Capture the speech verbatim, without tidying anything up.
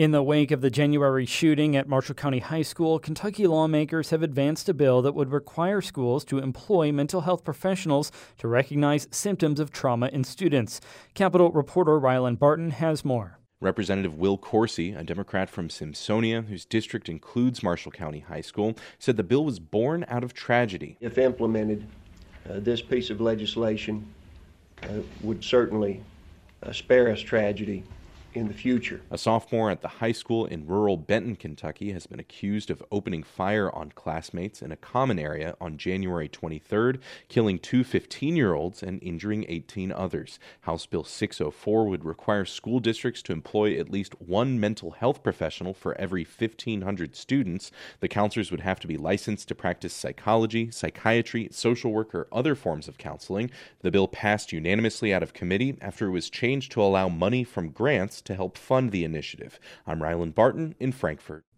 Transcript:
In the wake of the January shooting at Marshall County High School, Kentucky lawmakers have advanced a bill that would require schools to employ mental health professionals to recognize symptoms of trauma in students. Capitol reporter Rylan Barton has more. Representative Will Coursey, a Democrat from Simpsonia, whose district includes Marshall County High School, said the bill was born out of tragedy. If implemented, uh, this piece of legislation uh, would certainly uh, spare us tragedy in the future. A sophomore at the high school in rural Benton, Kentucky, has been accused of opening fire on classmates in a common area on January twenty-third, killing two fifteen-year-olds and injuring eighteen others. House Bill six oh four would require school districts to employ at least one mental health professional for every fifteen hundred students. The counselors would have to be licensed to practice psychology, psychiatry, social work, or other forms of counseling. The bill passed unanimously out of committee after it was changed to allow money from grants to help fund the initiative. I'm Rylan Barton in Frankfort.